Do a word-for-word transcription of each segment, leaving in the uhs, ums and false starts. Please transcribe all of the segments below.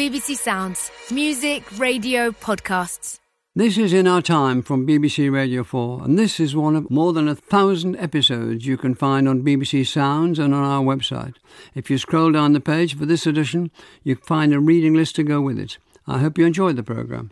B B C Sounds. Music, radio, podcasts. This is In Our Time from B B C Radio four, and this is one of more than a thousand episodes you can find on B B C Sounds and on our website. If you scroll down the page for this edition, you find a reading list to go with it. I hope you enjoyed the programme.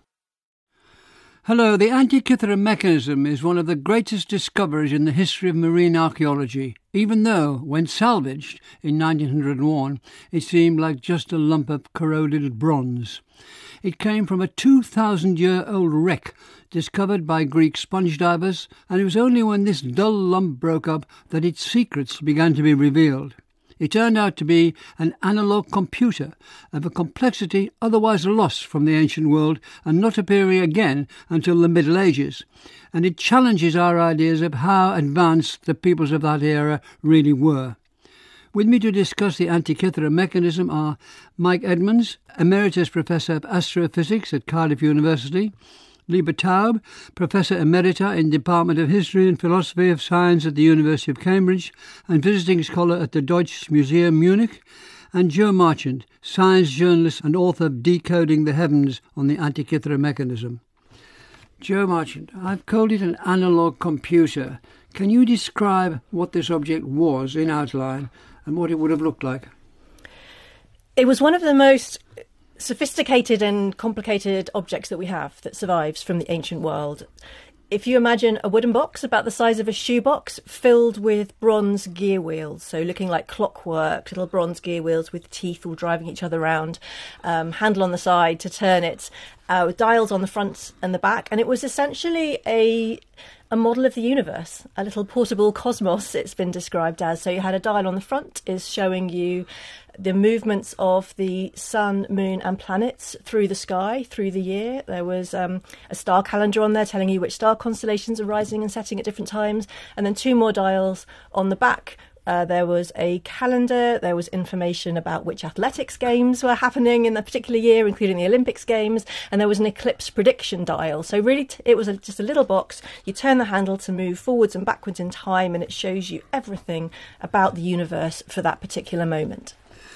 Hello, the Antikythera mechanism is one of the greatest discoveries in the history of marine archaeology, even though, when salvaged in nineteen oh one, it seemed like just a lump of corroded bronze. It came from a two thousand year old wreck discovered by Greek sponge divers, and it was only when this dull lump broke up that its secrets began to be revealed. It turned out to be an analogue computer of a complexity otherwise lost from the ancient world and not appearing again until the Middle Ages, and it challenges our ideas of how advanced the peoples of that era really were. With me to discuss the Antikythera mechanism are Mike Edmonds, Emeritus Professor of Astrophysics at Cardiff University, Liebe Taub, Professor Emerita in Department of History and Philosophy of Science at the University of Cambridge and Visiting Scholar at the Deutsches Museum Munich, and Joe Marchant, Science journalist and author of Decoding the Heavens on the Antikythera mechanism. Joe Marchant, I've called it an analogue computer. Can you describe what this object was in outline and what it would have looked like? It was one of the most sophisticated and complicated objects that we have that survives from the ancient world. If you imagine a wooden box about the size of a shoebox filled with bronze gear wheels, so looking like clockwork, little bronze gear wheels with teeth all driving each other around, um, handle on the side to turn it, uh, with dials on the front and the back, and it was essentially a a model of the universe, a little portable cosmos it's been described as. So you had a dial on the front is showing you the movements of the sun, moon and planets through the sky, through the year. There was um, a star calendar on there telling you which star constellations are rising and setting at different times. And then two more dials on the back. Uh, there was a calendar, there was information about which athletics games were happening in the particular year, including the Olympics games, and there was an eclipse prediction dial. So really t- it was a, just a little box. You turn the handle to move forwards and backwards in time, and it shows you everything about the universe for that particular moment.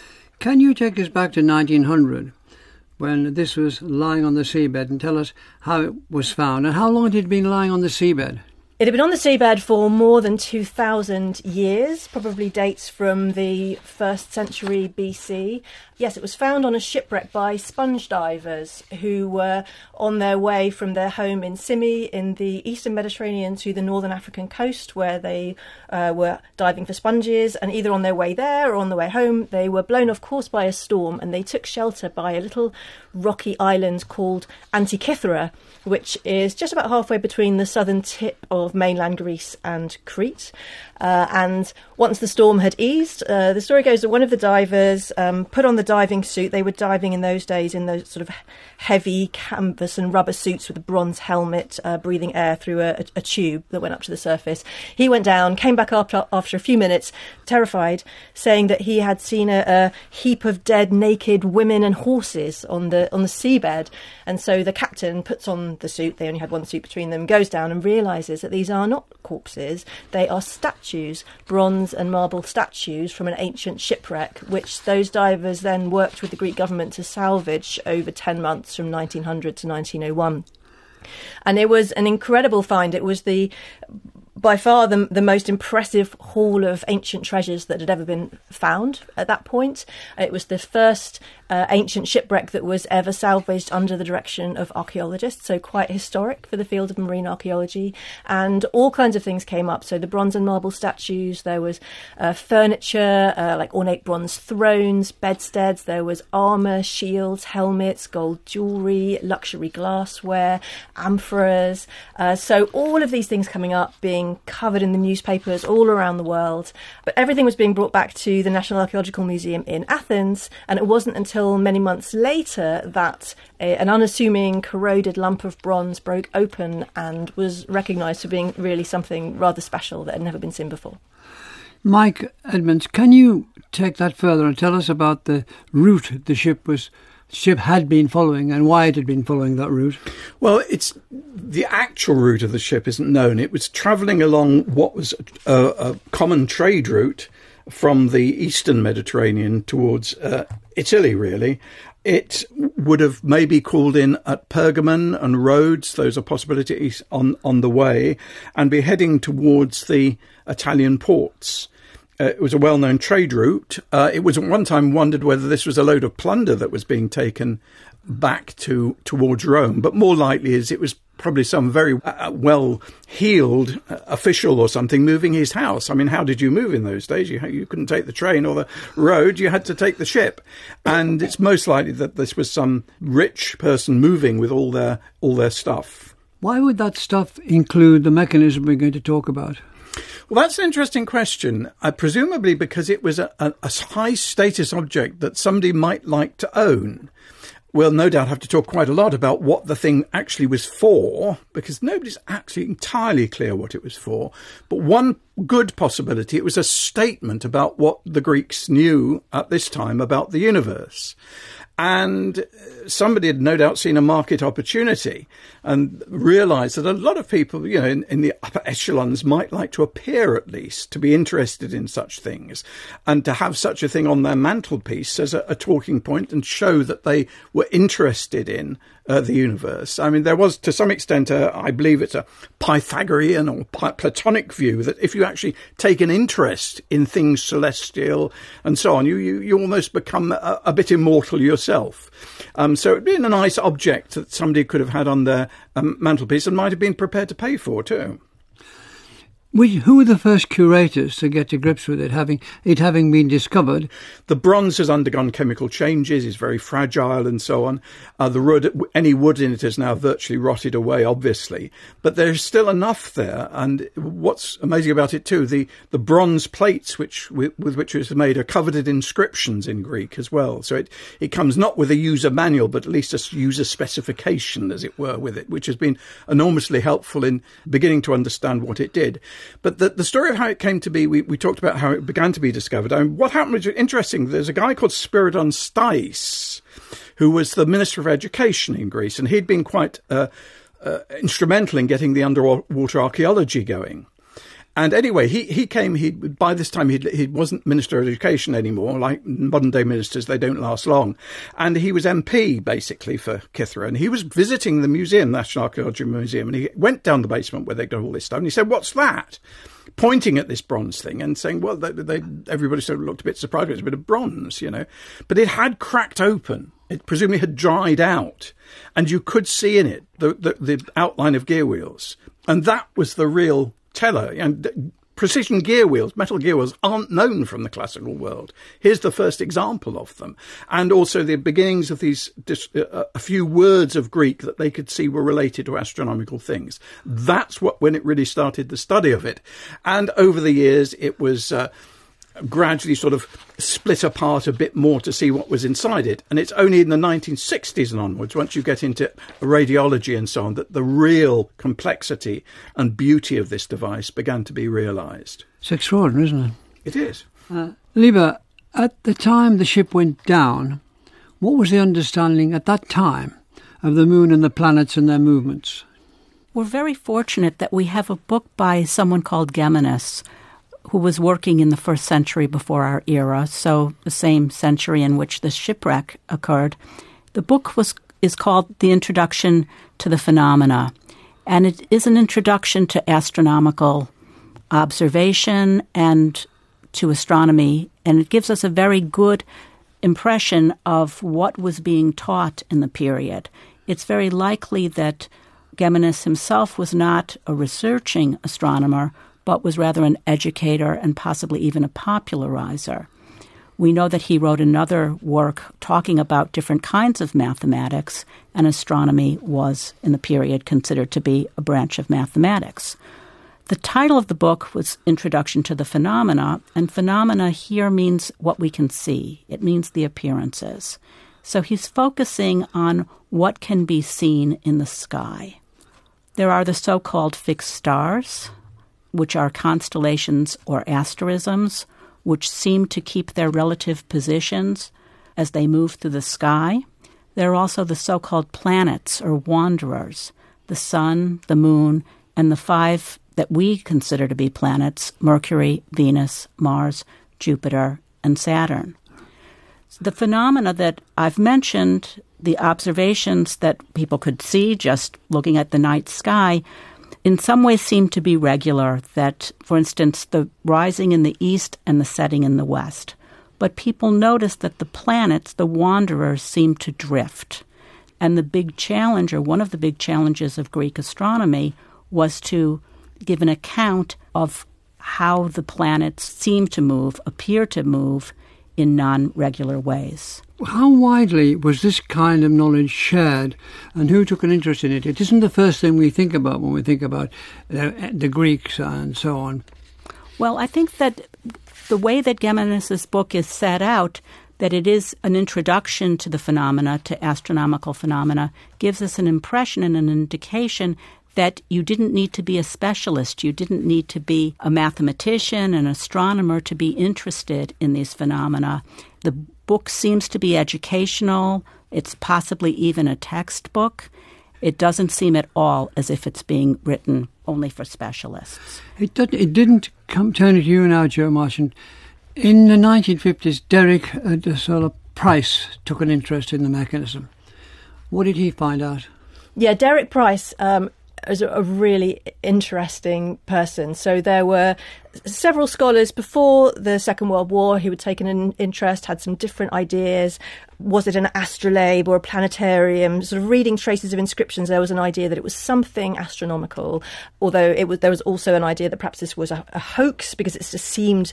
Can you take us back to nineteen hundred, when this was lying on the seabed, and tell us how it was found, and how long it had been lying on the seabed? It had been on the seabed for more than two thousand years, probably dates from the first century B C. Yes, it was found on a shipwreck by sponge divers who were on their way from their home in Symi in the eastern Mediterranean to the northern African coast, where they uh, were diving for sponges, and either on their way there or on the way home they were blown off course by a storm, and they took shelter by a little rocky island called Antikythera, which is just about halfway between the southern tip of mainland Greece and Crete. Uh, and once the storm had eased, uh, the story goes that one of the divers um, put on the diving suit. They were diving in those days in those sort of heavy canvas and rubber suits with a bronze helmet, uh, breathing air through a, a tube that went up to the surface. He went down, came back up after a few minutes, terrified, saying that he had seen a, a heap of dead, naked women and horses on the on the seabed. And so the captain puts on the suit. They only had one suit between them, goes down and realises that these are not corpses. They are statues, bronze and marble statues from an ancient shipwreck, which those divers then worked with the Greek government to salvage over ten months from nineteen hundred to nineteen oh one. And it was an incredible find. It was the by far the, the most impressive haul of ancient treasures that had ever been found at that point. It was the first uh, ancient shipwreck that was ever salvaged under the direction of archaeologists, so quite historic for the field of marine archaeology. And all kinds of things came up. So the bronze and marble statues, there was uh, furniture, uh, like ornate bronze thrones, bedsteads, there was armour, shields, helmets, gold jewellery, luxury glassware, amphoras. Uh, so all of these things coming up, being covered in the newspapers all around the world. But everything was being brought back to the National Archaeological Museum in Athens, and it wasn't until many months later that a, an unassuming corroded lump of bronze broke open and was recognised for being really something rather special that had never been seen before. Mike Edmonds, can you take that further and tell us about the route the ship was ship had been following and why it had been following that route? Well, it's the actual route of the ship isn't known. It was travelling along what was a, a common trade route from the eastern Mediterranean towards uh, Italy, really, it would have maybe called in at Pergamon and Rhodes, those are possibilities on, on the way, and be heading towards the Italian ports. Uh, it was a well-known trade route. Uh, it was at one time wondered whether this was a load of plunder that was being taken back to towards Rome, but more likely is it was probably some very uh, well-heeled uh, official or something moving his house. I mean, how did you move in those days? You, you couldn't take the train or the road. You had to take the ship. And it's most likely that this was some rich person moving with all their all their stuff. Why would that stuff include the mechanism we're going to talk about? Well, that's an interesting question. Uh, presumably because it was a, a, a high-status object that somebody might like to own. We'll no doubt have to talk quite a lot about what the thing actually was for, because nobody's actually entirely clear what it was for. But one good possibility, it was a statement about what the Greeks knew at this time about the universe. And somebody had no doubt seen a market opportunity and realised that a lot of people, you know, in, in the upper echelons might like to appear at least, to be interested in such things and to have such a thing on their mantelpiece as a, a talking point and show that they were interested in uh, the universe. I mean, there was to some extent, a, I believe it's a Pythagorean or Platonic view that if you actually take an interest in things celestial and so on, you, you, you almost become a, a bit immortal yourself. Um, so it'd been a nice object that somebody could have had on their um, mantelpiece and might have been prepared to pay for too. Which, who were the first curators to get to grips with it, having it having been discovered? The bronze has undergone chemical changes, is very fragile and so on. Uh, the wood, any wood in it is now virtually rotted away, obviously. But there's still enough there. And what's amazing about it too, the, the bronze plates which with, with which it was made are covered in inscriptions in Greek as well. So it, it comes not with a user manual, but at least a user specification, as it were, with it, which has been enormously helpful in beginning to understand what it did. But the, the story of how it came to be, we, we talked about how it began to be discovered. I mean, what happened was interesting. There's a guy called Spiridon Stais, who was the Minister of Education in Greece, and he'd been quite uh, uh, instrumental in getting the underwater archaeology going. And anyway, he, he came, he by this time he he wasn't Minister of Education anymore. Like modern day ministers, they don't last long. And he was M P, basically, for Kythera. And he was visiting the museum, National Archaeology Museum, and he went down the basement where they'd got all this stuff. And he said, "What's that?" Pointing at this bronze thing and saying, well, they, they, everybody sort of looked a bit surprised. It was a bit of bronze, you know. But it had cracked open. It presumably had dried out. And you could see in it the, the, the outline of gear wheels. And that was the real teller. And precision gear wheels, metal gear wheels, aren't known from the classical world. Here's the first example of them. And also the beginnings of these, uh, a few words of Greek that they could see were related to astronomical things. That's what, when it really started the study of it. And over the years, it was uh, gradually sort of split apart a bit more to see what was inside it. And it's only in the nineteen sixties and onwards, once you get into radiology and so on, that the real complexity and beauty of this device began to be realised. It's extraordinary, isn't it? It is. Uh, Liebe, at the time the ship went down, what was the understanding at that time of the moon and the planets and their movements? We're very fortunate that we have a book by someone called Geminus, who was working in the first century before our era, so the same century in which the shipwreck occurred. The book was is called The Introduction to the Phenomena, and it is an introduction to astronomical observation and to astronomy, and it gives us a very good impression of what was being taught in the period. It's very likely that Geminus himself was not a researching astronomer, but was rather an educator and possibly even a popularizer. We know that he wrote another work talking about different kinds of mathematics, and astronomy was, in the period, considered to be a branch of mathematics. The title of the book was Introduction to the Phenomena, and phenomena here means what we can see. It means the appearances. So he's focusing on what can be seen in the sky. There are the so-called fixed stars, which are constellations or asterisms, which seem to keep their relative positions as they move through the sky. There are also the so-called planets or wanderers, the sun, the moon, and the five that we consider to be planets, Mercury, Venus, Mars, Jupiter, and Saturn. The phenomena that I've mentioned, the observations that people could see just looking at the night sky, in some ways seem to be regular, that, for instance, the rising in the east and the setting in the west. But people notice that the planets, the wanderers, seem to drift. And the big challenge, or one of the big challenges of Greek astronomy, was to give an account of how the planets seem to move, appear to move, in non-regular ways. How widely was this kind of knowledge shared, and who took an interest in it? It isn't the first thing we think about when we think about uh, the Greeks and so on. Well, I think that the way that Gemenis's book is set out, that it is an introduction to the phenomena, to astronomical phenomena, gives us an impression and an indication that you didn't need to be a specialist. You didn't need to be a mathematician, an astronomer to be interested in these phenomena. The book seems to be educational. It's possibly even a textbook. It doesn't seem at all as if it's being written only for specialists. It, did, it didn't come turning to you now, Jo Marchant. In the nineteen fifties, Derek uh, de Solla Price took an interest in the mechanism. What did he find out? Yeah, Derek Price um, is a really interesting person. So there were several scholars before the Second World War who had taken an interest, had some different ideas. Was it an astrolabe or a planetarium? Sort of reading traces of inscriptions, there was an idea that it was something astronomical, although it was there was also an idea that perhaps this was a, a hoax because it just seemed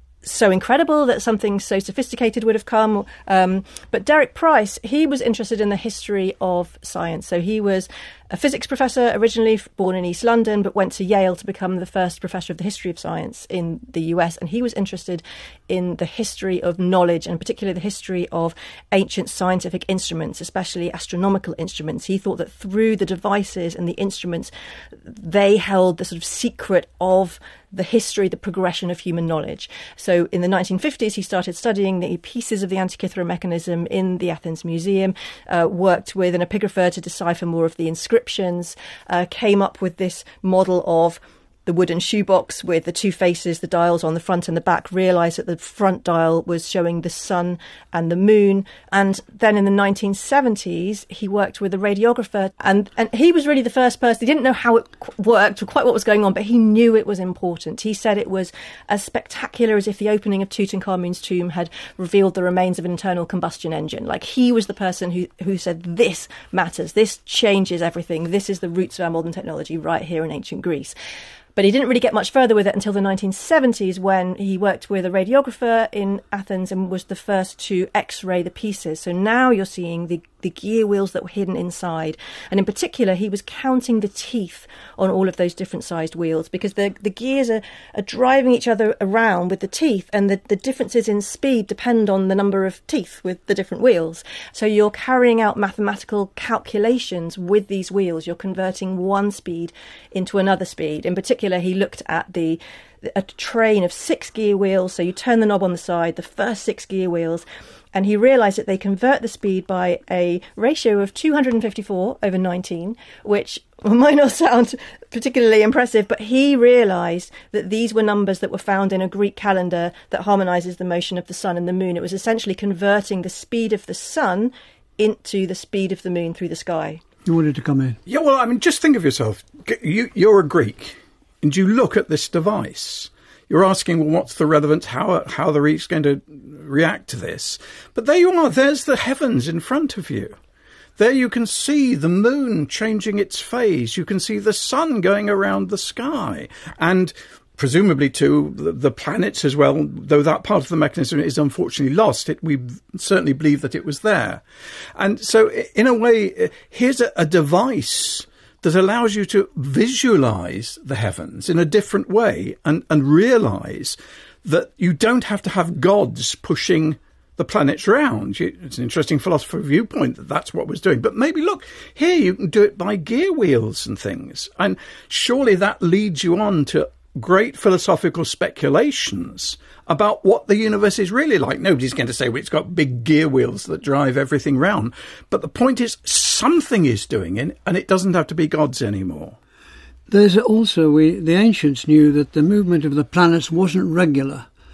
so incredible that something so sophisticated would have come. Um, but Derek Price, he was interested in the history of science. So he was a physics professor, originally born in East London, but went to Yale to become the first professor of the history of science in the U S. And he was interested in the history of knowledge, and particularly the history of ancient scientific instruments, especially astronomical instruments. He thought that through the devices and the instruments, they held the sort of secret of the history, the progression of human knowledge. So in the nineteen fifties, he started studying the pieces of the Antikythera mechanism in the Athens Museum, uh, worked with an epigrapher to decipher more of the inscriptions, uh, came up with this model of the wooden shoebox with the two faces, the dials on the front and the back, realised that the front dial was showing the sun and the moon. And then in the nineteen seventies, he worked with a radiographer, and, and he was really the first person. He didn't know how it worked or quite what was going on, but he knew it was important. He said it was as spectacular as if the opening of Tutankhamun's tomb had revealed the remains of an internal combustion engine. Like, he was the person who, who said, this matters, this changes everything, this is the roots of our modern technology right here in ancient Greece. But he didn't really get much further with it until the nineteen seventies, when he worked with a radiographer in Athens and was the first to X-ray the pieces. So now you're seeing the, the gear wheels that were hidden inside. And in particular, he was counting the teeth on all of those different sized wheels, because the, the gears are, are driving each other around with the teeth, and the, the differences in speed depend on the number of teeth with the different wheels. So you're carrying out mathematical calculations with these wheels. You're converting one speed into another speed. In particular, he looked at the a train of six gear wheels. So you turn the knob on the side, the first six gear wheels, and he realised that they convert the speed by a ratio of two hundred fifty-four over nineteen, which might not sound particularly impressive, but he realised that these were numbers that were found in a Greek calendar that harmonises the motion of the sun and the moon. It was essentially converting the speed of the sun into the speed of the moon through the sky. You wanted to come in? Yeah, well, I mean, just think of yourself. You, you're a Greek, and you look at this device. You're asking, well, what's the relevance? How how are the Greeks going to react to this? But there you are. There's the heavens in front of you. There you can see the moon changing its phase. You can see the sun going around the sky. And presumably, too, the, the planets as well, though that part of the mechanism is unfortunately lost. It, we certainly believe that it was there. And so, in a way, here's a, a device that allows you to visualize the heavens in a different way, and, and realize that you don't have to have gods pushing the planets around. It's an interesting philosophical viewpoint that that's what was doing. But maybe, look, here you can do it by gear wheels and things. And surely that leads you on to great philosophical speculations about what the universe is really like. Nobody's going to say, well, it's got big gear wheels that drive everything round. But the point is, something is doing it, and it doesn't have to be gods anymore. There's also, we, the ancients knew that the movement of the planets wasn't regular.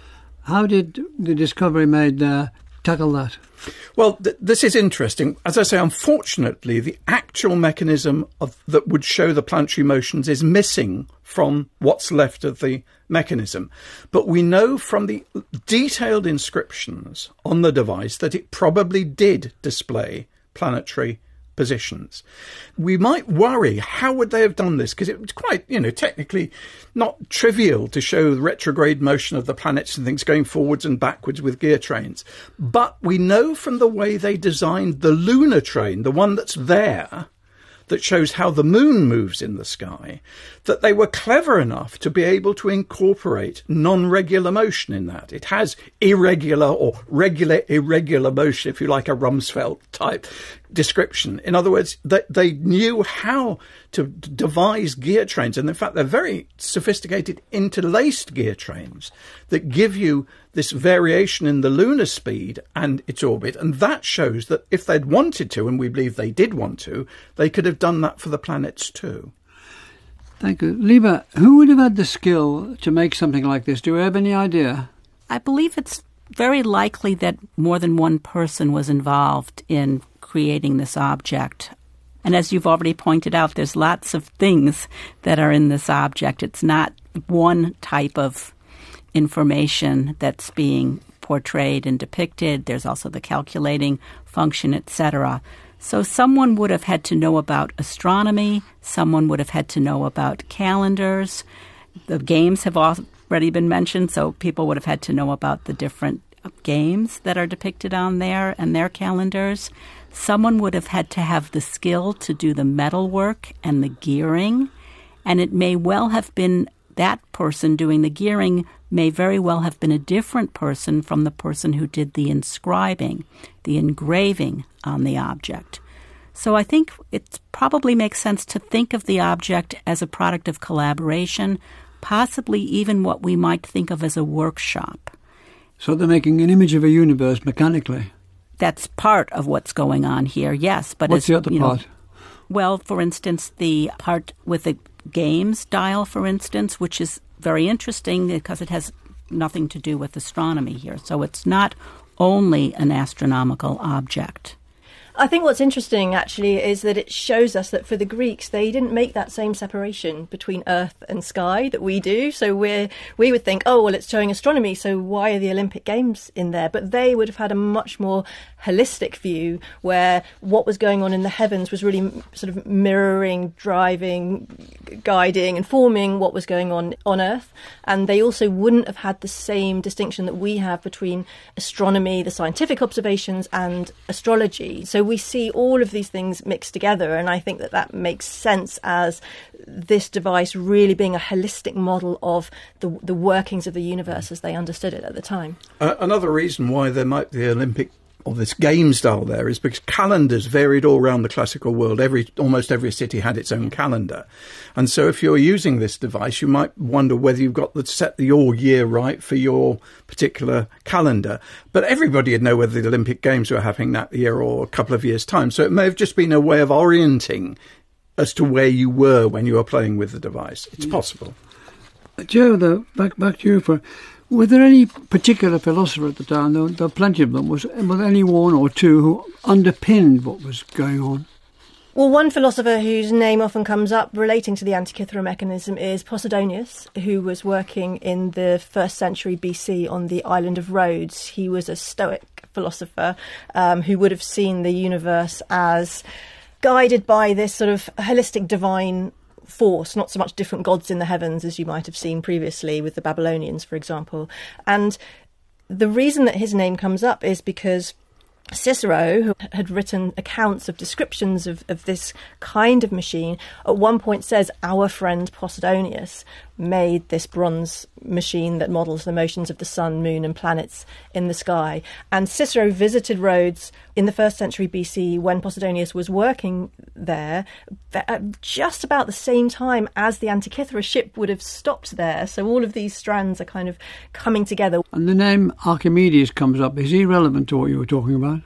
How did the discovery made there tackle that? Well, th- this is interesting. As I say, unfortunately, the actual mechanism of, that would show the planetary motions is missing from what's left of the mechanism. But we know from the detailed inscriptions on the device that it probably did display planetary positions. We might worry, how would they have done this? Because it was quite, you know, technically not trivial to show the retrograde motion of the planets and things going forwards and backwards with gear trains. But we know from the way they designed the lunar train, the one that's there, that shows how the moon moves in the sky, that they were clever enough to be able to incorporate non-regular motion in that. It has irregular or regular irregular motion, if you like, a Rumsfeld type description. In other words, they, they knew how to devise gear trains, and in fact they're very sophisticated interlaced gear trains that give you this variation in the lunar speed and its orbit, and that shows that if they'd wanted to, and we believe they did want to, they could have done that for the planets too. Thank you. Liebe, who would have had the skill to make something like this? Do you have any idea? I believe it's very likely that more than one person was involved in creating this object. And as you've already pointed out, there's lots of things that are in this object. It's not one type of information that's being portrayed and depicted. There's also the calculating function, et cetera. So someone would have had to know about astronomy. Someone would have had to know about calendars. The games have already been mentioned, so people would have had to know about the different games that are depicted on there and their calendars. Someone would have had to have the skill to do the metal work and the gearing, and it may well have been that person doing the gearing may very well have been a different person from the person who did the inscribing, the engraving on the object. So I think it probably makes sense to think of the object as a product of collaboration, possibly even what we might think of as a workshop. So they're making an image of a universe mechanically? That's part of what's going on here, yes. But what's as, the other you part? Know, well, for instance, the part with the games dial, for instance, which is very interesting because it has nothing to do with astronomy here. So it's not only an astronomical object. I think what's interesting, actually, is that it shows us that for the Greeks, they didn't make that same separation between earth and sky that we do. So we're, we would think, oh, well, it's showing astronomy, so why are the Olympic Games in there? But they would have had a much more holistic view where what was going on in the heavens was really sort of mirroring, driving, guiding, and forming what was going on on Earth. And they also wouldn't have had the same distinction that we have between astronomy, the scientific observations, and astrology. So we see all of these things mixed together, and I think that that makes sense as this device really being a holistic model of the, the workings of the universe as they understood it at the time. Uh, another reason why there might be the Olympic or this game style there is because calendars varied all around the classical world. Every almost every city had its own calendar. And so if you're using this device, you might wonder whether you've got the set your year right for your particular calendar. But everybody would know whether the Olympic Games were happening that year or a couple of years' time. So it may have just been a way of orienting as to where you were when you were playing with the device. It's possible. Joe, though, back, back to you for... Were there any particular philosopher at the time, there were plenty of them, was, was there any one or two who underpinned what was going on? Well, one philosopher whose name often comes up relating to the Antikythera mechanism is Posidonius, who was working in the first century B C on the island of Rhodes. He was a Stoic philosopher um, who would have seen the universe as guided by this sort of holistic divine force, not so much different gods in the heavens as you might have seen previously with the Babylonians, for example. And the reason that his name comes up is because Cicero, who had written accounts of descriptions of, of this kind of machine, at one point says our friend Posidonius made this bronze machine that models the motions of the sun, moon and planets in the sky. And Cicero visited Rhodes in the first century B C when Posidonius was working there at just about the same time as the Antikythera ship would have stopped there. So all of these strands are kind of coming together. And the name Archimedes comes up. Is he relevant to what you were talking about?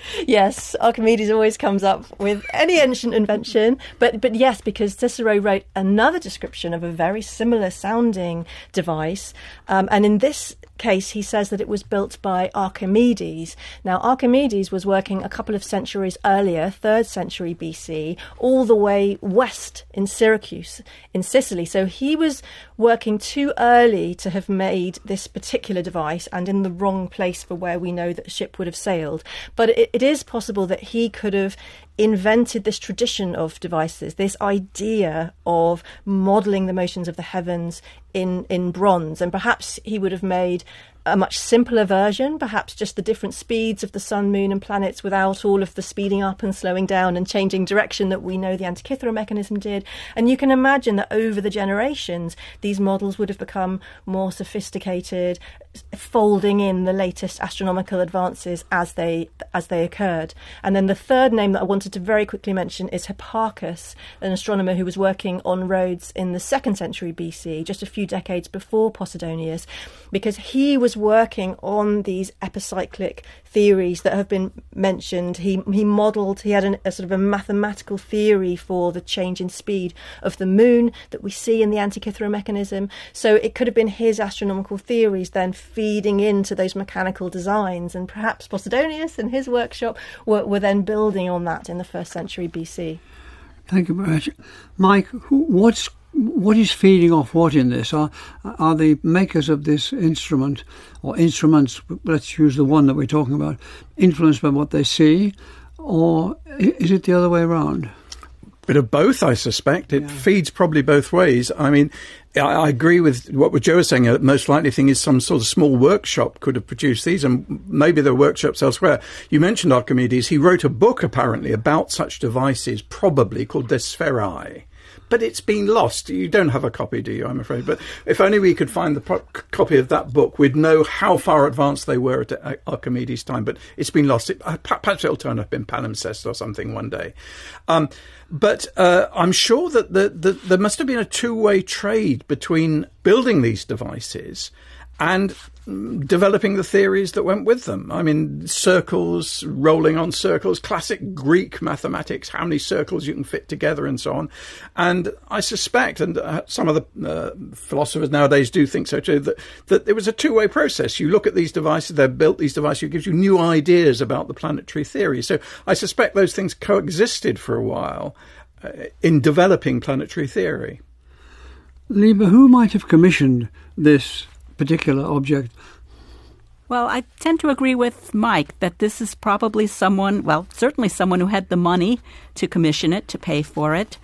Yes, Archimedes always comes up with any ancient invention, but but yes, because Cicero wrote another description of a very similar sounding device, um, and in this case, he says that it was built by Archimedes. Now, Archimedes was working a couple of centuries earlier, third century B C, all the way west in Syracuse, in Sicily. So he was working too early to have made this particular device and in the wrong place for where we know that a ship would have sailed. But it, it is possible that he could have invented this tradition of devices, this idea of modelling the motions of the heavens in, in bronze. And perhaps he would have made a much simpler version, perhaps just the different speeds of the sun, moon and planets without all of the speeding up and slowing down and changing direction that we know the Antikythera mechanism did. And you can imagine that over the generations, these models would have become more sophisticated, folding in the latest astronomical advances as they as they occurred. And then the third name that I wanted to very quickly mention is Hipparchus, an astronomer who was working on Rhodes in the second century B C, just a few decades before Posidonius, because he was working on these epicyclic theories that have been mentioned. He he modelled, he had an, a sort of a mathematical theory for the change in speed of the moon that we see in the Antikythera mechanism. So it could have been his astronomical theories then feeding into those mechanical designs, and perhaps Posidonius and his workshop were, were then building on that in the first century B C. Thank you very much. Mike, who, what's What is feeding off what in this? Are are the makers of this instrument, or instruments, let's use the one that we're talking about, influenced by what they see, or is it the other way around? Bit of both, I suspect. It Yeah. feeds probably both ways. I mean, I, I agree with what Joe was saying. The most likely thing is some sort of small workshop could have produced these, and maybe there are workshops elsewhere. You mentioned Archimedes. He wrote a book, apparently, about such devices, probably called De Spherae. But it's been lost. You don't have a copy, do you, I'm afraid? But if only we could find the pro- copy of that book, we'd know how far advanced they were at Archimedes' time. But it's been lost. It, perhaps it'll turn up in palimpsest or something one day. Um, but uh, I'm sure that the, the, there must have been a two-way trade between building these devices and developing the theories that went with them. I mean, circles, rolling on circles, classic Greek mathematics, how many circles you can fit together and so on. And I suspect, and uh, some of the uh, philosophers nowadays do think so too, that, that it was a two-way process. You look at these devices, they've built these devices, it gives you new ideas about the planetary theory. So I suspect those things coexisted for a while uh, in developing planetary theory. Liebe, who might have commissioned this particular object? Well, I tend to agree with Mike that this is probably someone, well, certainly someone who had the money to commission it, to pay for it,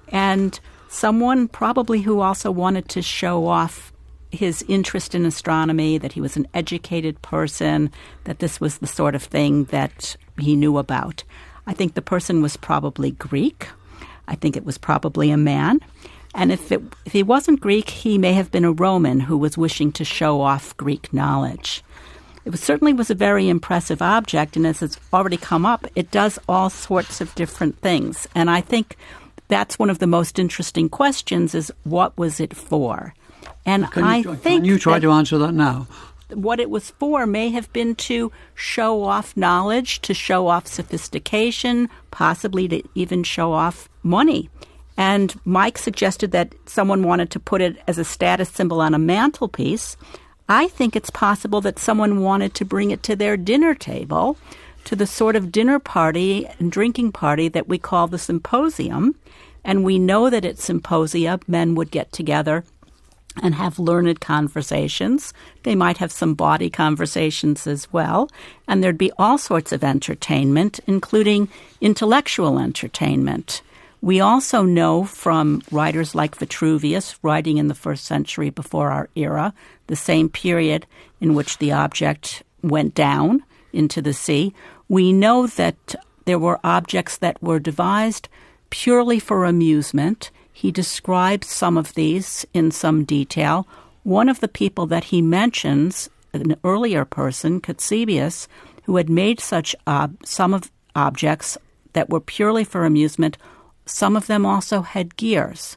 and someone probably who also wanted to show off his interest in astronomy, that he was an educated person, that this was the sort of thing that he knew about. I think the person was probably Greek. I think it was probably a man. And if, it, if he wasn't Greek, he may have been a Roman who was wishing to show off Greek knowledge. It was, certainly was a very impressive object, and as it's already come up, it does all sorts of different things. And I think that's one of the most interesting questions, is what was it for? And Can I you, think can you try that to answer that now? what it was for may have been to show off knowledge, to show off sophistication, possibly to even show off money. And Mike suggested that someone wanted to put it as a status symbol on a mantelpiece. I think it's possible that someone wanted to bring it to their dinner table, to the sort of dinner party and drinking party that we call the symposium. And we know that at symposia, men would get together and have learned conversations. They might have some body conversations as well. And there'd be all sorts of entertainment, including intellectual entertainment. We also know from writers like Vitruvius, writing in the first century before our era, the same period in which the object went down into the sea, we know that there were objects that were devised purely for amusement. He describes some of these in some detail. One of the people that he mentions, an earlier person, Catsebius, who had made such ob- some of objects that were purely for amusement. Some of them also had gears.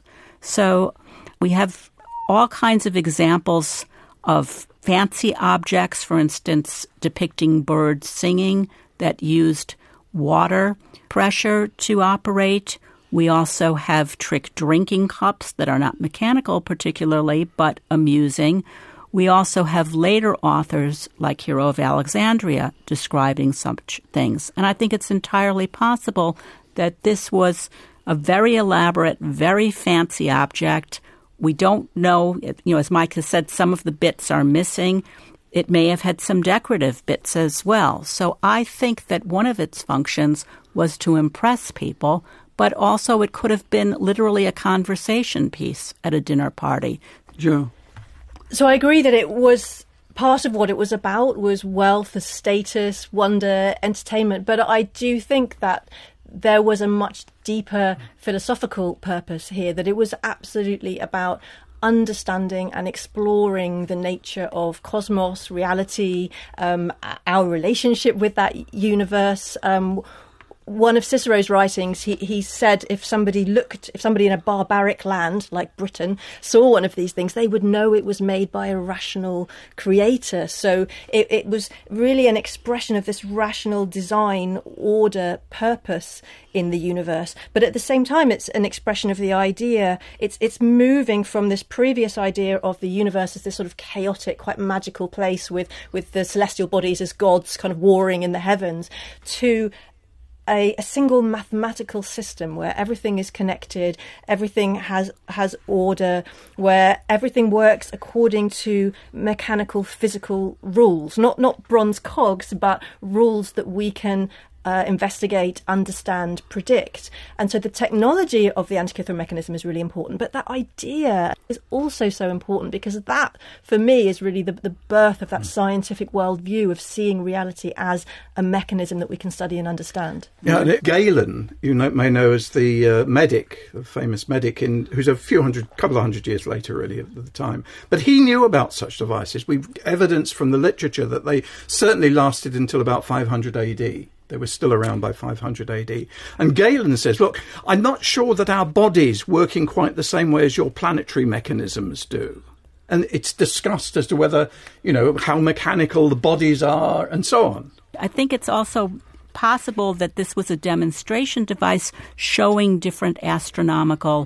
So we have all kinds of examples of fancy objects, for instance, depicting birds singing that used water pressure to operate. We also have trick drinking cups that are not mechanical particularly, but amusing. We also have later authors like Hero of Alexandria describing such things. And I think it's entirely possible that this was a very elaborate, very fancy object. We don't know, you know, as Mike has said, some of the bits are missing. It may have had some decorative bits as well. So I think that one of its functions was to impress people, but also it could have been literally a conversation piece at a dinner party. Joe? So I agree that it was part of what it was about was wealth, status, wonder, entertainment. But I do think that there was a much deeper philosophical purpose here, that it was absolutely about understanding and exploring the nature of cosmos, reality, um, our relationship with that universe. Um, One of Cicero's writings, he, he said if somebody looked, if somebody in a barbaric land like Britain saw one of these things, they would know it was made by a rational creator. So it, it was really an expression of this rational design, order, purpose in the universe. But at the same time, it's an expression of the idea. It's it's moving from this previous idea of the universe as this sort of chaotic, quite magical place with, with the celestial bodies as gods kind of warring in the heavens, to A, a single mathematical system where everything is connected, everything has has order, where everything works according to mechanical, physical rules, not not bronze cogs, but rules that we can uh, investigate, understand, predict. And so the technology of the Antikythera mechanism is really important, but that idea is also so important, because that, for me, is really the, the birth of that scientific worldview of seeing reality as a mechanism that we can study and understand. Yeah, and it, Galen, you know, may know as the uh, medic, the famous medic, in who's a few hundred, couple of hundred years later, really, at the time. But he knew about such devices. We've evidence from the literature that they certainly lasted until about five hundred A D. They were still around by five hundred A D. And Galen says, look, I'm not sure that our bodies work in quite the same way as your planetary mechanisms do. And it's discussed as to whether, you know, how mechanical the bodies are and so on. I think it's also possible that this was a demonstration device showing different astronomical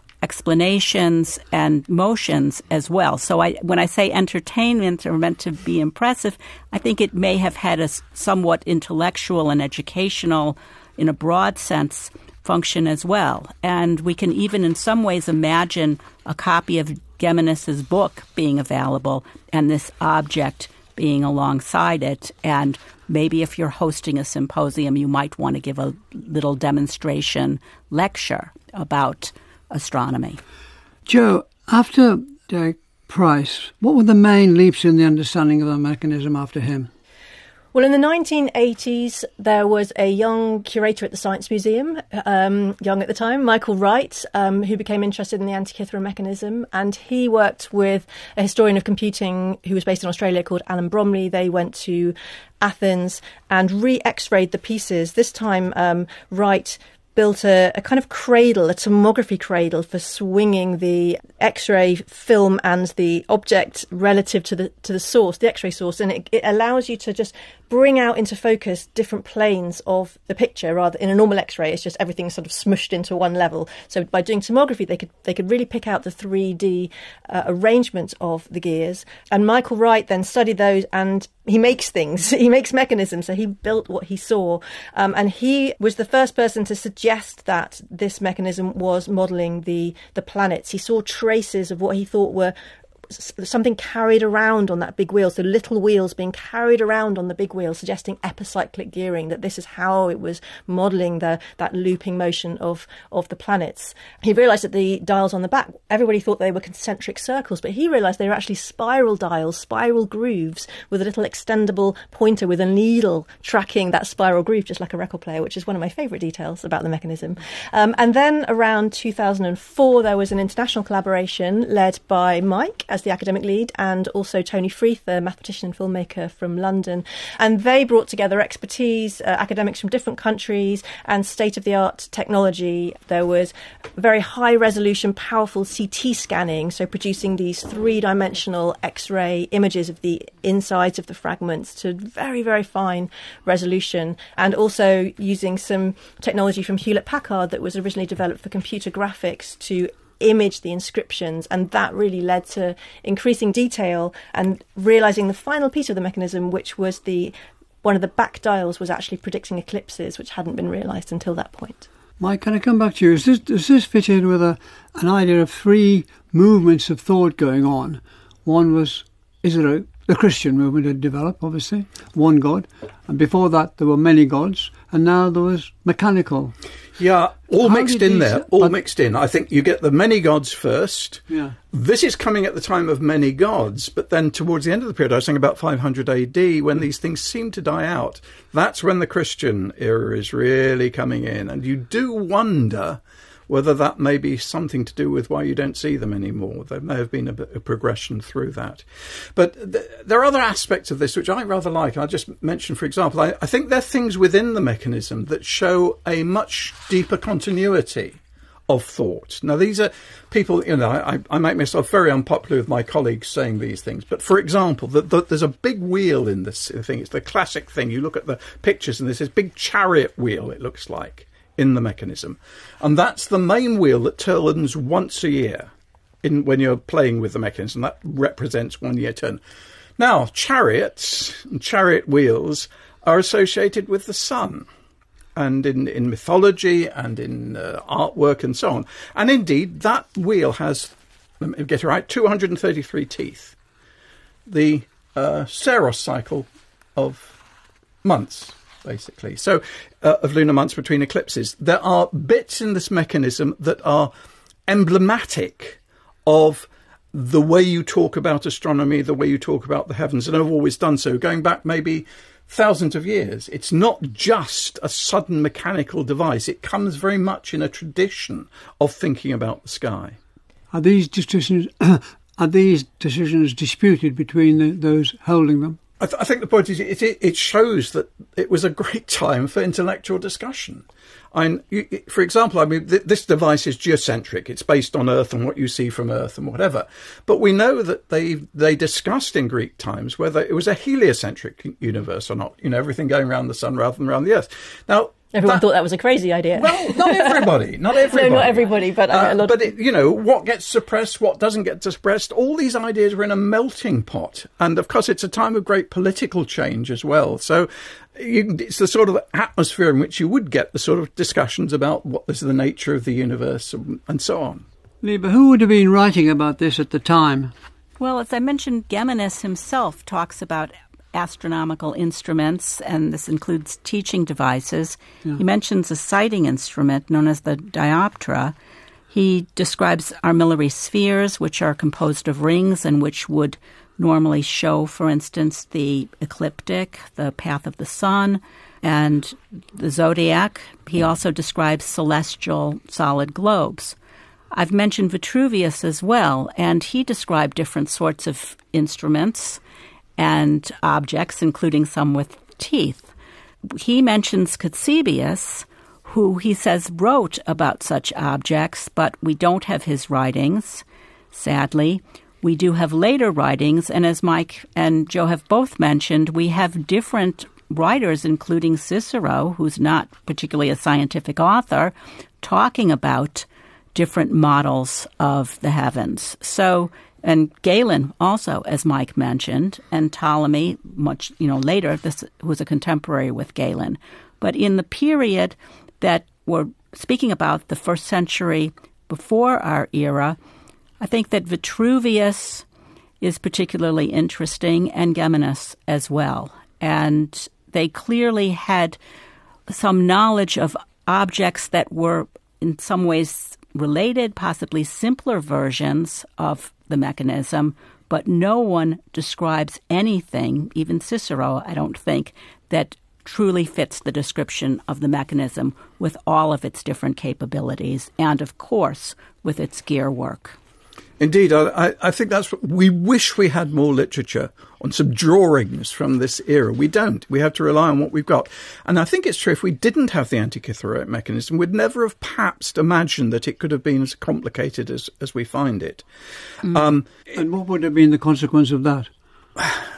explanations and motions as well. So I, when I say entertainment or meant to be impressive, I think it may have had a somewhat intellectual and educational, in a broad sense, function as well. And we can even in some ways imagine a copy of Geminus's book being available and this object being alongside it. And maybe if you're hosting a symposium, you might want to give a little demonstration lecture about astronomy. Joe, after Derek Price, what were the main leaps in the understanding of the mechanism after him? Well, in the nineteen eighties, there was a young curator at the Science Museum, um, young at the time, Michael Wright, um, who became interested in the Antikythera mechanism. And he worked with a historian of computing who was based in Australia called Alan Bromley. They went to Athens and re-X-rayed the pieces. This time, um, Wright built a, a kind of cradle, a tomography cradle for swinging the X-ray film and the object relative to the to the source, the X-ray source, and it, it allows you to just bring out into focus different planes of the picture. Rather, in a normal X-ray, it's just everything sort of smushed into one level. So by doing tomography, they could they could really pick out the three D uh, arrangement of the gears. And Michael Wright then studied those, and he makes things. He makes mechanisms. So he built what he saw, um, and he was the first person to suggest that this mechanism was modelling the the planets. He saw traces of what he thought were something carried around on that big wheel, so little wheels being carried around on the big wheel, suggesting epicyclic gearing, that this is how it was modelling the that looping motion of, of the planets. He realised that the dials on the back, everybody thought they were concentric circles, but he realised they were actually spiral dials, spiral grooves, with a little extendable pointer with a needle tracking that spiral groove, just like a record player, which is one of my favourite details about the mechanism. Um, and then around two thousand four, there was an international collaboration led by Mike as the academic lead, and also Tony Freeth, a mathematician and filmmaker from London. And they brought together expertise, uh, academics from different countries, and state-of-the-art technology. There was very high-resolution, powerful C T scanning, so producing these three-dimensional X-ray images of the insides of the fragments to very, very fine resolution, and also using some technology from Hewlett-Packard that was originally developed for computer graphics to image the inscriptions, and that really led to increasing detail and realising the final piece of the mechanism, which was the one of the back dials was actually predicting eclipses, which hadn't been realised until that point. Mike, can I come back to you? Is this, does this fit in with a, an idea of three movements of thought going on? One was Israel, the Christian movement had developed, obviously, one God. And before that, there were many gods. And now there was mechanical. Yeah, all How mixed did in these- there, all but- mixed in. I think you get the many gods first. Yeah. This is coming at the time of many gods, but then towards the end of the period, I was saying about five hundred A D, when these things seem to die out, that's when the Christian era is really coming in. And you do wonder whether that may be something to do with why you don't see them anymore. There may have been a, bit of progression through that. But th- there are other aspects of this which I rather like. I'll just mention, for example, I, I think there are things within the mechanism that show a much deeper continuity of thought. Now, these are people, you know, I, I make myself very unpopular with my colleagues saying these things. But, for example, the, the, there's a big wheel in this thing. It's the classic thing. You look at the pictures and there's this big chariot wheel, it looks like, in the mechanism. And that's the main wheel that turns once a year in when you're playing with the mechanism. That represents one year turn. Now, chariots and chariot wheels are associated with the sun, and in, in mythology and in uh, artwork and so on. And indeed, that wheel has, let me get it right, two hundred thirty-three teeth. The uh, Saros cycle of months, basically. So, uh, of lunar months between eclipses. There are bits in this mechanism that are emblematic of the way you talk about astronomy, the way you talk about the heavens, and have always done so, going back maybe thousands of years. It's not just a sudden mechanical device. It comes very much in a tradition of thinking about the sky. Are these decisions, are these decisions disputed between the, those holding them? I, th- I think the point is it, it, it shows that it was a great time for intellectual discussion. I, you, for example, I mean, th- this device is geocentric. It's based on Earth and what you see from Earth and whatever. But we know that they they discussed in Greek times whether it was a heliocentric universe or not. You know, everything going around the sun rather than around the Earth. Now, Everyone that, thought that was a crazy idea. Well, not everybody. Not everybody. No, not everybody, but I uh, a lot But, of... it, you know, what gets suppressed, what doesn't get suppressed, all these ideas were in a melting pot. And, of course, it's a time of great political change as well. So you, it's the sort of atmosphere in which you would get the sort of discussions about what is the nature of the universe and, and so on. Lieber, who would have been writing about this at the time? Well, as I mentioned, Geminus himself talks about astronomical instruments, and this includes teaching devices. Yeah. He mentions a sighting instrument known as the dioptra. He describes armillary spheres, which are composed of rings and which would normally show, for instance, the ecliptic, the path of the sun, and the zodiac. He also describes celestial solid globes. I've mentioned Vitruvius as well, and he described different sorts of instruments and objects, including some with teeth. He mentions Ctesibius, who he says wrote about such objects, but we don't have his writings, sadly. We do have later writings, and as Mike and Joe have both mentioned, we have different writers, including Cicero, who's not particularly a scientific author, talking about different models of the heavens. So, and Galen also, as Mike mentioned, and Ptolemy, much you know later, this was a contemporary with Galen. But in the period that we're speaking about, the first century before our era, I think that Vitruvius is particularly interesting, and Geminus as well. And they clearly had some knowledge of objects that were in some ways related, possibly simpler versions of the mechanism, but no one describes anything, even Cicero, I don't think, that truly fits the description of the mechanism with all of its different capabilities and, of course, with its gear work. Indeed, I, I think that's what we wish we had more literature on some drawings from this era. We don't. We have to rely on what we've got. And I think it's true, if we didn't have the Antikythera mechanism, we'd never have perhaps imagined that it could have been as complicated as, as we find it. Mm. Um, and what would have been the consequence of that?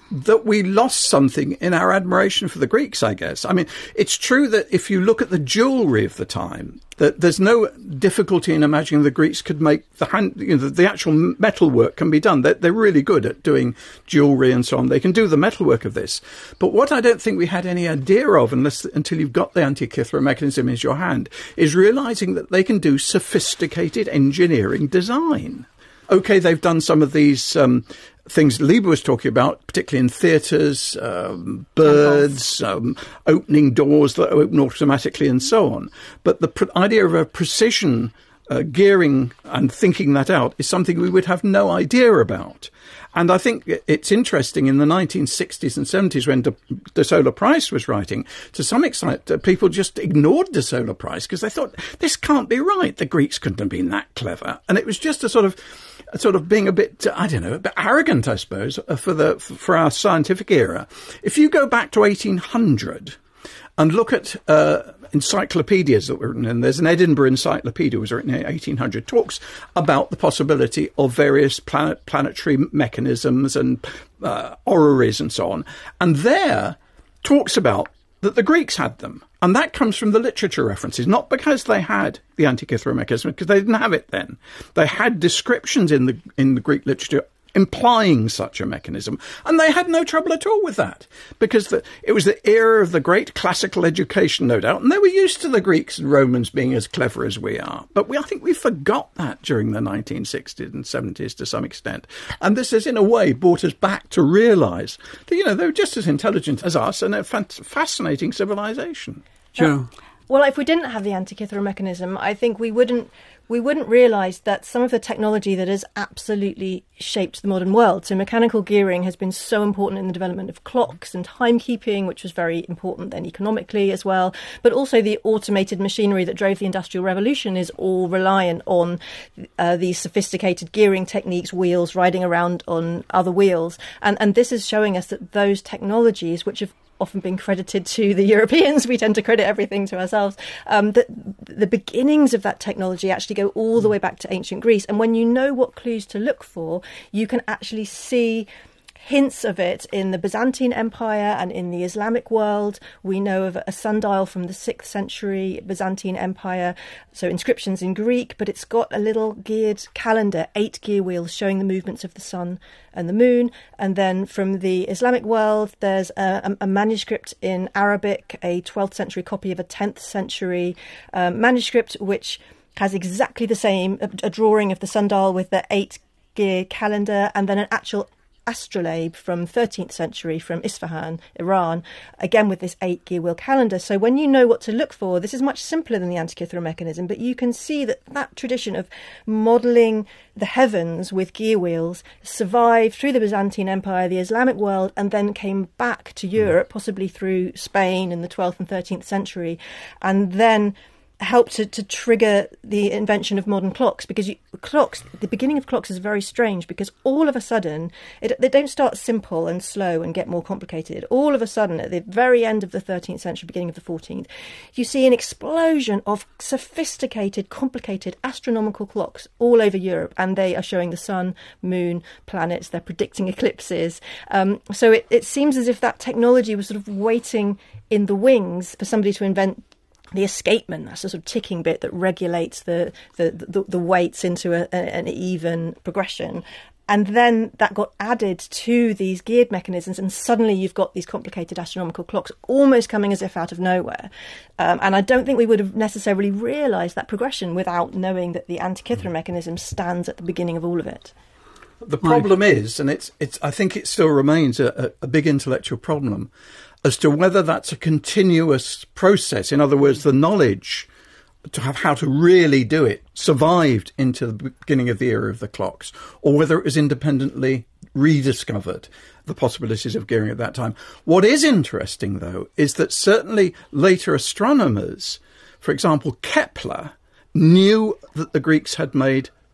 that we lost something in our admiration for the Greeks, I guess. I mean, it's true that if you look at the jewellery of the time, that there's no difficulty in imagining the Greeks could make the hand, you know, the, the actual metalwork can be done. They're, they're really good at doing jewellery and so on. They can do the metalwork of this. But what I don't think we had any idea of, unless until you've got the Antikythera mechanism in your hand, is realising that they can do sophisticated engineering design. OK, they've done some of these um, things Lieber was talking about, particularly in theatres, um, birds, um, opening doors that open automatically and so on. But the pr- idea of a precision uh, gearing and thinking that out is something we would have no idea about. And I think it's interesting in the nineteen sixties and seventies when De, De Sola Price was writing, to some extent, uh, people just ignored De Sola Price because they thought, this can't be right. The Greeks couldn't have been that clever. And it was just a sort of sort of being a bit, I don't know, a bit arrogant, I suppose, for the for our scientific era. If you go back to eighteen hundred and look at uh, encyclopedias that were written, and there's an Edinburgh encyclopedia was written in eighteen hundred, talks about the possibility of various planet, planetary mechanisms and uh, orreries and so on. And there talks about that the Greeks had them. And that comes from the literature references, not because they had the Antikythera mechanism, because they didn't have it then. They had descriptions in the in the Greek literature implying such a mechanism, and they had no trouble at all with that, because the, it was the era of the great classical education, no doubt, and they were used to the Greeks and Romans being as clever as we are. But we, I think we forgot that during the nineteen sixties and seventies to some extent. And this has, in a way, brought us back to realise that, you know, they were just as intelligent as us and a fascinating civilization. Sure. Well, if we didn't have the Antikythera mechanism, I think we wouldn't we wouldn't realise that some of the technology that has absolutely shaped the modern world. So mechanical gearing has been so important in the development of clocks and timekeeping, which was very important then economically as well. But also the automated machinery that drove the Industrial Revolution is all reliant on uh, these sophisticated gearing techniques, wheels riding around on other wheels. And, and this is showing us that those technologies, which have often been credited to the Europeans, we tend to credit everything to ourselves, um, that the beginnings of that technology actually go all the way back to ancient Greece. And when you know what clues to look for, you can actually see hints of it in the Byzantine Empire and in the Islamic world. We know of a sundial from the sixth century Byzantine Empire, so inscriptions in Greek, but it's got a little geared calendar, eight gear wheels showing the movements of the sun and the moon. And then from the Islamic world, there's a, a manuscript in Arabic, a twelfth century copy of a tenth century um, manuscript, which has exactly the same, a, a drawing of the sundial with the eight gear calendar, and then an actual astrolabe from thirteenth century from Isfahan, Iran, again with this eight gear wheel calendar. So when you know what to look for, this is much simpler than the Antikythera mechanism, but you can see that that tradition of modelling the heavens with gear wheels survived through the Byzantine Empire, the Islamic world, and then came back to Europe, possibly through Spain in the twelfth and thirteenth century, and then helped to, to trigger the invention of modern clocks, because you, clocks, the beginning of clocks is very strange, because all of a sudden, it, they don't start simple and slow and get more complicated. All of a sudden, at the very end of the thirteenth century, beginning of the fourteenth, you see an explosion of sophisticated, complicated astronomical clocks all over Europe, and they are showing the sun, moon, planets, they're predicting eclipses. Um, so it, it seems as if that technology was sort of waiting in the wings for somebody to invent the escapement, that's a sort of ticking bit that regulates the the, the, the weights into a, a, an even progression. And then that got added to these geared mechanisms, and suddenly you've got these complicated astronomical clocks almost coming as if out of nowhere. Um, and I don't think we would have necessarily realised that progression without knowing that the Antikythera mechanism stands at the beginning of all of it. The problem right. is, and it's it's I think it still remains a, a big intellectual problem, as to whether that's a continuous process. In other words, the knowledge to have how to really do it survived into the beginning of the era of the clocks, or whether it was independently rediscovered, the possibilities of gearing at that time. What is interesting, though, is that certainly later astronomers, for example, Kepler, knew that the Greeks had made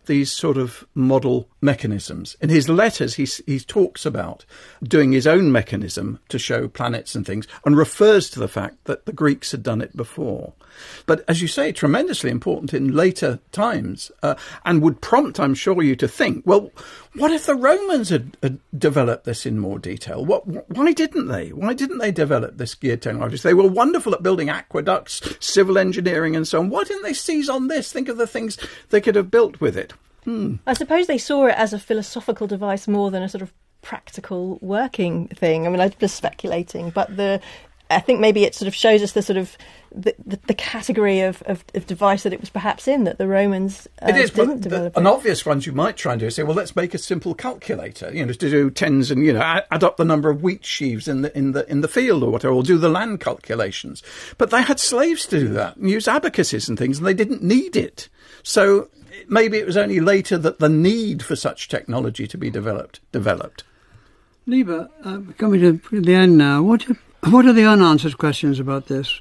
these sort of model mechanisms. In his letters, he, he talks about doing his own mechanism to show planets and things, and refers to the fact that the Greeks had done it before. But as you say, tremendously important in later times, uh, and would prompt, I'm sure, you to think, well, what if the Romans had, had developed this in more detail? What, why didn't they? Why didn't they develop this gear technology? They were wonderful at building aqueducts, civil engineering and so on. Why didn't they seize on this? Think of the things they could have built with it. Hmm. I suppose they saw it as a philosophical device more than a sort of practical working thing. I mean, I'm just speculating, but the I think maybe it sort of shows us the sort of the, the, the category of, of, of device that it was perhaps in, that the Romans uh, it is, didn't but develop the, it. An obvious one you might try and do is say, well, let's make a simple calculator, you know, to do tens and, you know, add, add up the number of wheat sheaves in the in the in the field or whatever, or do the land calculations. But they had slaves to do that and use abacuses and things, and they didn't need it. So maybe it was only later that the need for such technology to be developed developed. Liebe, uh, coming to the end now, what what are the unanswered questions about this?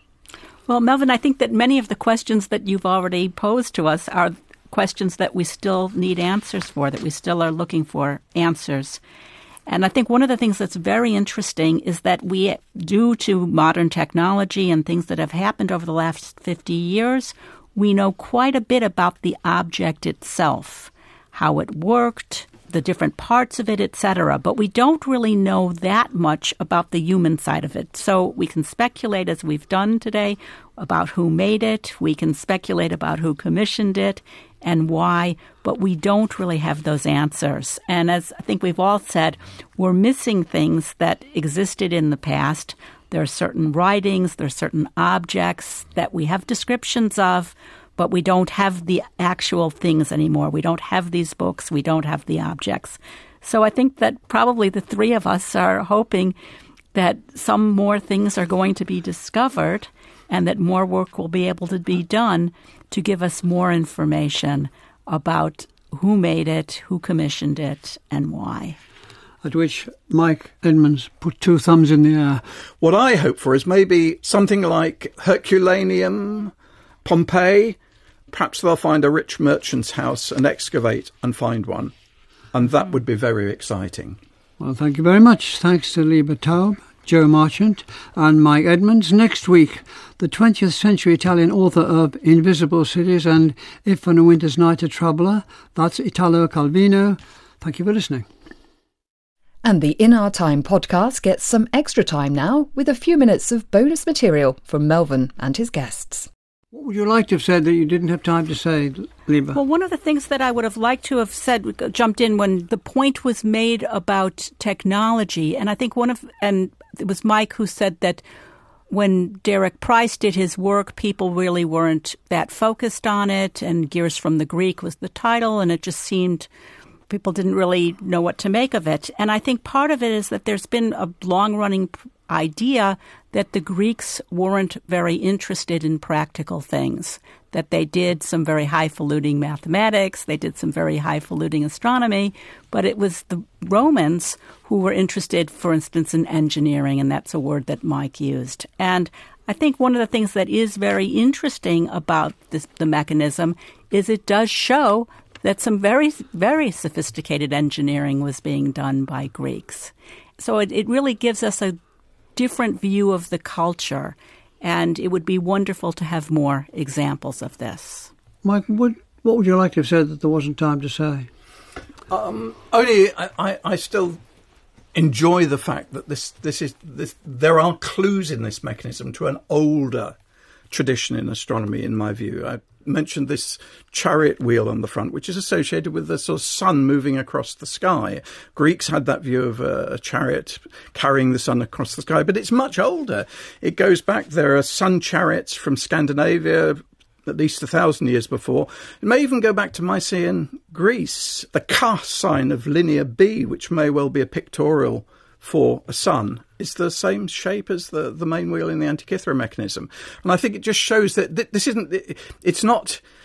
Well, Melvyn, I think that many of the questions that you've already posed to us are questions that we still need answers for, that we still are looking for answers. And I think one of the things that's very interesting is that we, due to modern technology and things that have happened over the last fifty years, we know quite a bit about the object itself, how it worked, the different parts of it, et cetera. But we don't really know that much about the human side of it. So we can speculate, as we've done today, about who made it. We can speculate about who commissioned it and why, but we don't really have those answers. And as I think we've all said, we're missing things that existed in the past. There are certain writings, there are certain objects that we have descriptions of, but we don't have the actual things anymore. We don't have these books. We don't have the objects. So I think that probably the three of us are hoping that some more things are going to be discovered and that more work will be able to be done to give us more information about who made it, who commissioned it, and why. At which Mike Edmonds put two thumbs in the air. What I hope for is maybe something like Herculaneum, Pompeii. Perhaps they'll find a rich merchant's house and excavate and find one. And that would be very exciting. Well, thank you very much. Thanks to Liebe Taub, Joe Marchant and Mike Edmonds. Next week, the twentieth century Italian author of Invisible Cities and If on a Winter's Night a Traveller. That's Italo Calvino. Thank you for listening. And the In Our Time podcast gets some extra time now with a few minutes of bonus material from Melvyn and his guests. What would you like to have said that you didn't have time to say, Liebe? Well, one of the things that I would have liked to have said, jumped in when the point was made about technology, and I think one of, and it was Mike who said that when Derek Price did his work, people really weren't that focused on it, and Gears from the Greek was the title, and it just seemed people didn't really know what to make of it. And I think part of it is that there's been a long-running idea that the Greeks weren't very interested in practical things, that they did some very highfalutin mathematics, they did some very highfalutin astronomy, but it was the Romans who were interested, for instance, in engineering, and that's a word that Mike used. And I think one of the things that is very interesting about this, the mechanism is it does show that some very, very sophisticated engineering was being done by Greeks. So it, it really gives us a different view of the culture, and it would be wonderful to have more examples of this. Mike, what, what would you like to have said that there wasn't time to say? Um, only I, I, I still enjoy the fact that this this is this, there are clues in this mechanism to an older tradition in astronomy, in my view. I mentioned this chariot wheel on the front, which is associated with the sort of sun moving across the sky. Greeks had that view of a, a chariot carrying the sun across the sky, but it's much older. It goes back, there are sun chariots from Scandinavia at least a thousand years before. It may even go back to Mycenaean Greece. The Ka sign of Linear B, which may well be a pictorial for a sun, is the same shape as the, the main wheel in the Antikythera mechanism. And I think it just shows that th- this isn't, it, it's not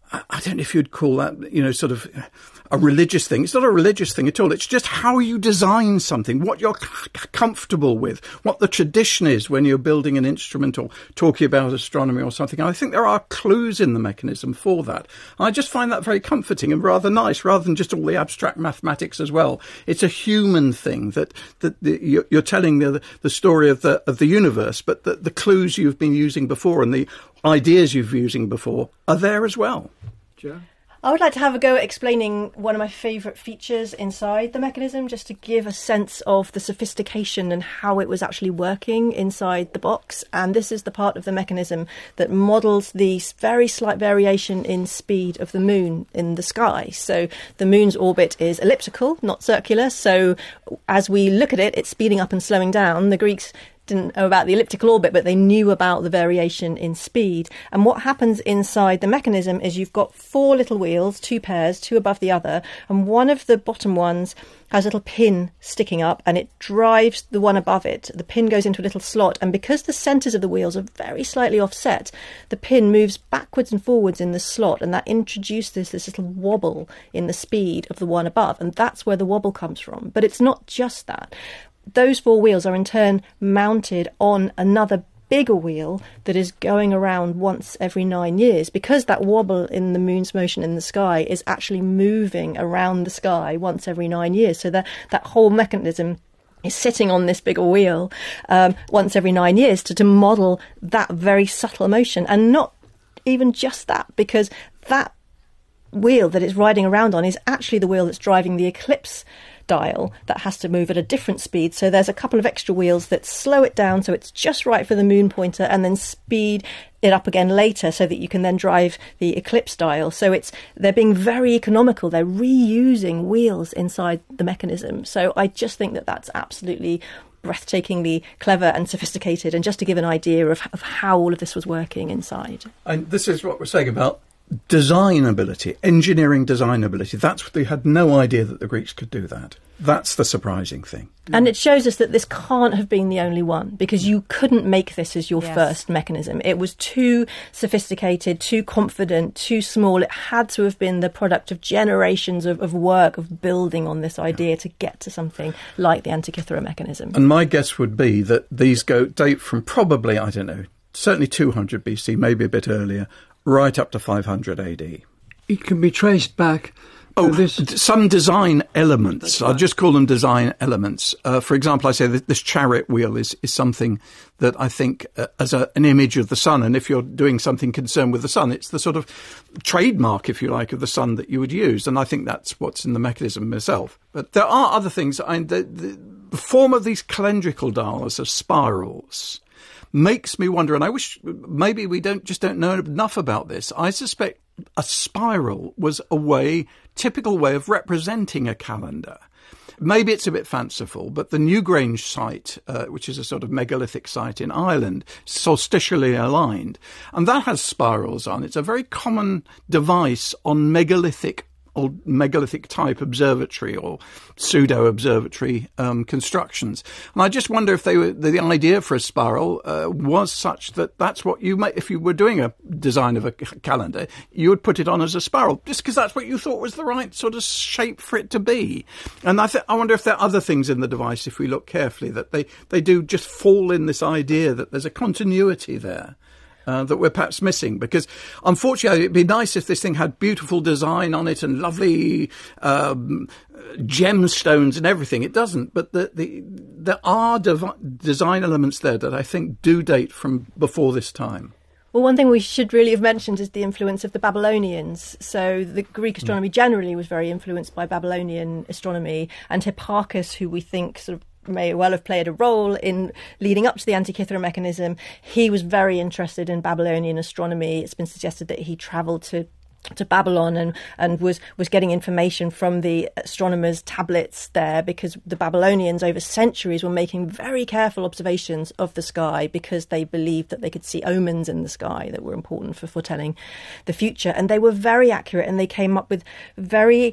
I don't know if you'd call that, you know, sort of a religious thing. It's not a religious thing at all. It's just how you design something, what you're c- comfortable with, what the tradition is when you're building an instrument or talking about astronomy or something. And I think there are clues in the mechanism for that. And I just find that very comforting and rather nice, rather than just all the abstract mathematics as well. It's a human thing that, that the, you're, you're telling the, the story of the, of the universe, but the, the clues you've been using before and the ideas you've been using before are there as well. Joe? I would like to have a go at explaining one of my favourite features inside the mechanism, just to give a sense of the sophistication and how it was actually working inside the box. And this is the part of the mechanism that models the very slight variation in speed of the moon in the sky. So the moon's orbit is elliptical, not circular. So as we look at it, it's speeding up and slowing down. The Greeks didn't know about the elliptical orbit, but they knew about the variation in speed. And what happens inside the mechanism is you've got four little wheels, two pairs, two above the other, and one of the bottom ones has a little pin sticking up and it drives the one above it. The pin goes into a little slot, and because the centres of the wheels are very slightly offset, the pin moves backwards and forwards in the slot, and that introduces this little wobble in the speed of the one above, and that's where the wobble comes from. But it's not just that. Those four wheels are in turn mounted on another bigger wheel that is going around once every nine years, because that wobble in the moon's motion in the sky is actually moving around the sky once every nine years. So that, that whole mechanism is sitting on this bigger wheel um, once every nine years to, to model that very subtle motion. And not even just that, because that wheel that it's riding around on is actually the wheel that's driving the eclipse dial that has to move at a different speed. So there's a couple of extra wheels that slow it down so it's just right for the moon pointer, and then speed it up again later so that you can then drive the eclipse dial. So it's they're being very economical. They're reusing wheels inside the mechanism. So I just think that that's absolutely breathtakingly clever and sophisticated, and just to give an idea of, of how all of this was working inside. And this is what we're saying about designability, engineering designability. That's what they had no idea that the Greeks could do that. That's the surprising thing. And it shows us that this can't have been the only one, because you couldn't make this as your yes. first mechanism. It was too sophisticated, too confident, too small. It had to have been the product of generations of, of work, of building on this idea yeah. to get to something like the Antikythera mechanism. And my guess would be that these go date from probably, I don't know, certainly two hundred B C, maybe a bit earlier, right up to five hundred A D. It can be traced back Oh, this. Some design elements. I'll just call them design elements. Uh, for example, I say that this chariot wheel is, is something that I think uh, as a, an image of the sun. And if you're doing something concerned with the sun, it's the sort of trademark, if you like, of the sun that you would use. And I think that's what's in the mechanism myself. But there are other things. I, the, the, the form of these calendrical dials of spirals makes me wonder, and I wish maybe we don't just don't know enough about this. I suspect a spiral was a way, typical way of representing a calendar. Maybe it's a bit fanciful, but the Newgrange site, uh, which is a sort of megalithic site in Ireland, solstitially aligned, and that has spirals on. It's a very common device on megalithic or megalithic type observatory or pseudo observatory um, constructions. And I just wonder if they were, the idea for a spiral uh, was such that that's what you might, if you were doing a design of a c- calendar, you would put it on as a spiral, just because that's what you thought was the right sort of shape for it to be. And I, th- I wonder if there are other things in the device, if we look carefully, that they, they do just fall in this idea that there's a continuity there. Uh, that we're perhaps missing, because unfortunately it'd be nice if this thing had beautiful design on it and lovely um, gemstones and everything. It doesn't, but the, the, there are devi- design elements there that I think do date from before this time. Well, one thing we should really have mentioned is the influence of the Babylonians. So the Greek astronomy generally was very influenced by Babylonian astronomy, and Hipparchus, who we think sort of may well have played a role in leading up to the Antikythera mechanism. He was very interested in Babylonian astronomy. It's been suggested that he travelled to to Babylon and, and was, was getting information from the astronomers' tablets there, because the Babylonians over centuries were making very careful observations of the sky because they believed that they could see omens in the sky that were important for foretelling the future. And they were very accurate, and they came up with very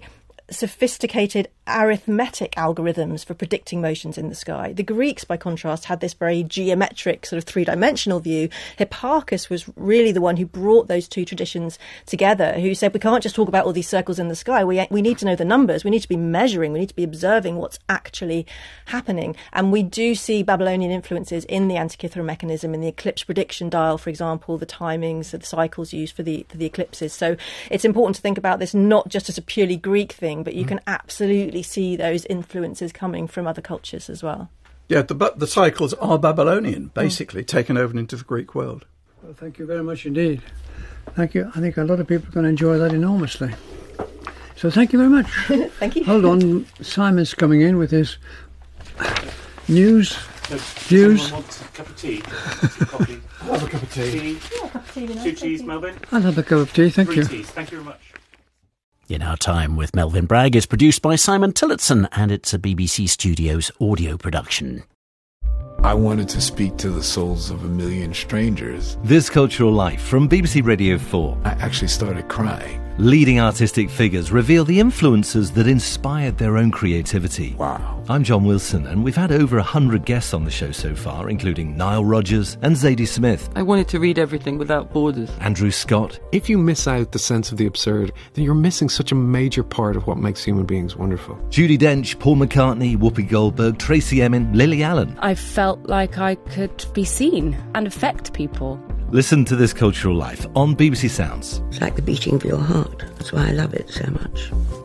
sophisticated arithmetic algorithms for predicting motions in the sky. The Greeks, by contrast, had this very geometric sort of three-dimensional view. Hipparchus was really the one who brought those two traditions together, who said we can't just talk about all these circles in the sky. We we need to know the numbers. We need to be measuring. We need to be observing what's actually happening. And we do see Babylonian influences in the Antikythera mechanism, in the eclipse prediction dial, for example, the timings, the cycles used for the for the eclipses. So it's important to think about this not just as a purely Greek thing, but you can absolutely see those influences coming from other cultures as well. Yeah, the, the cycles are Babylonian, basically, mm. taken over into the Greek world. Well, thank you very much indeed. Thank you. I think a lot of people are going to enjoy that enormously. So thank you very much. Thank you. Hold on, Simon's coming in with his news, so, views. Someone wants a cup of tea? Coffee? I'll have a cup of tea. tea. Yeah, a cup of tea, Two cheese, Melvin? I'll have a cup of tea, thank Three you. Teas. Thank you very much. In Our Time with Melvyn Bragg is produced by Simon Tillotson, and it's a B B C Studios audio production. I wanted to speak to the souls of a million strangers. This Cultural Life from B B C Radio four. I actually started crying. Leading artistic figures reveal the influences that inspired their own creativity. Wow. I'm John Wilson, and we've had over one hundred guests on the show so far, including Nile Rodgers and Zadie Smith. I wanted to read everything without borders. Andrew Scott. If you miss out the sense of the absurd, then you're missing such a major part of what makes human beings wonderful. Judi Dench, Paul McCartney, Whoopi Goldberg, Tracy Emin, Lily Allen. I felt like I could be seen and affect people. Listen to This Cultural Life on B B C Sounds. It's like the beating of your heart. That's why I love it so much.